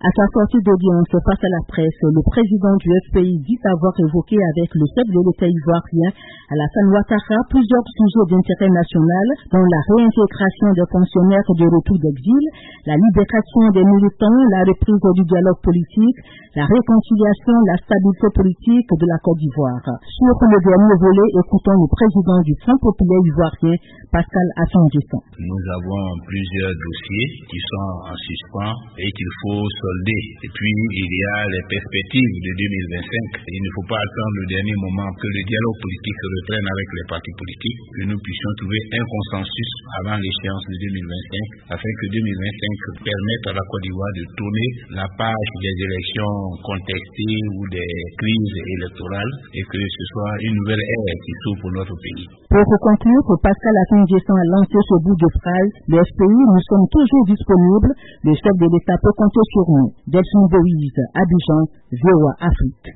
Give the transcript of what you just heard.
À sa sortie d'audience face à la presse, le président du FPI dit avoir évoqué avec le chef de l'État ivoirien, Alassane Ouattara, plusieurs sujets d'intérêt national, dont la réintégration des fonctionnaires de retour d'exil, la libération des militants, la reprise du dialogue politique, la réconciliation, la stabilité politique de la Côte d'Ivoire. Sur le dernier volet, écoutons le président du Front populaire ivoirien, Pascal Affi-N'Gessan. Nous avons plusieurs dossiers qui sont en suspens et qu'il faut solder. Et puis, il y a les perspectives de 2025. Il ne faut pas attendre le dernier moment que le dialogue politique se reprenne avec les partis politiques, que nous puissions trouver un consensus avant l'échéance de 2025, afin que 2025 permette à la Côte d'Ivoire de tourner la page des élections contestées ou des crises électorales et que ce soit une nouvelle ère qui s'ouvre pour notre pays. Pour conclure, Pascal Affi-N'Gessan a lancé ce bout de phrase: le FPI, nous sommes toujours disponibles, le chef de l'État peut compter sur nous. Delphine Boïse, Abidjan, VOA Afrique.